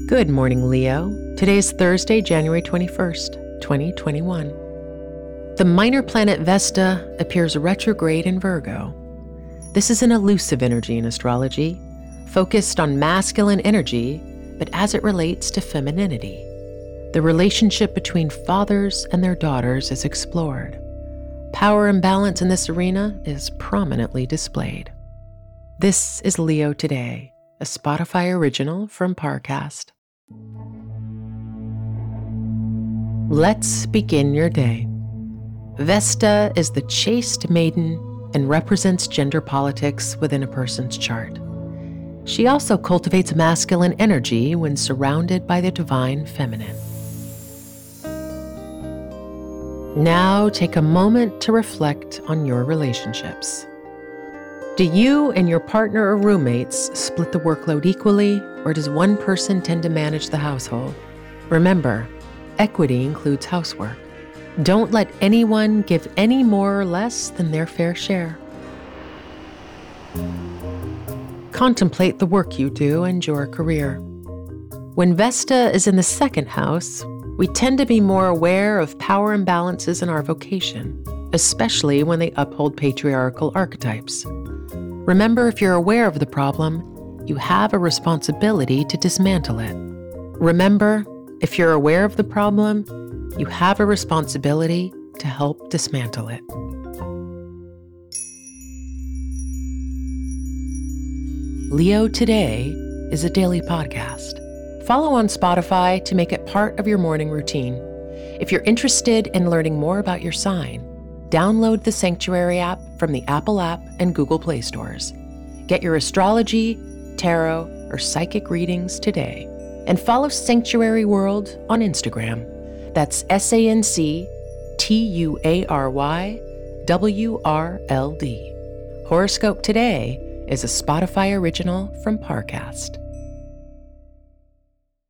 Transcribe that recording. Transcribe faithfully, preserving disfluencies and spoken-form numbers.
Good morning, Leo. Today's Thursday, January twenty-first, twenty twenty-one. The minor planet Vesta appears retrograde in Virgo. This is an elusive energy in astrology, focused on masculine energy, but as it relates to femininity. The relationship between fathers and their daughters is explored. Power imbalance in this arena is prominently displayed. This is Leo Today, a Spotify original from Parcast. Let's begin your day. Vesta is the chaste maiden and represents gender politics within a person's chart. She also cultivates masculine energy when surrounded by the divine feminine. Now take a moment to reflect on your relationships. Do you and your partner or roommates split the workload equally, or does one person tend to manage the household? Remember, equity includes housework. Don't let anyone give any more or less than their fair share. Contemplate the work you do and your career. When Vesta is in the second house, we tend to be more aware of power imbalances in our vocation, especially when they uphold patriarchal archetypes. Remember, if you're aware of the problem, you have a responsibility to dismantle it. Remember, if you're aware of the problem, you have a responsibility to help dismantle it. Leo Today is a daily podcast. Follow on Spotify to make it part of your morning routine. If you're interested in learning more about your sign, download the Sanctuary app from the Apple app and Google Play stores. Get your astrology, tarot, or psychic readings today. And follow Sanctuary World on Instagram. That's S A N C T U A R Y W R L D. Horoscope Today is a Spotify original from Parcast.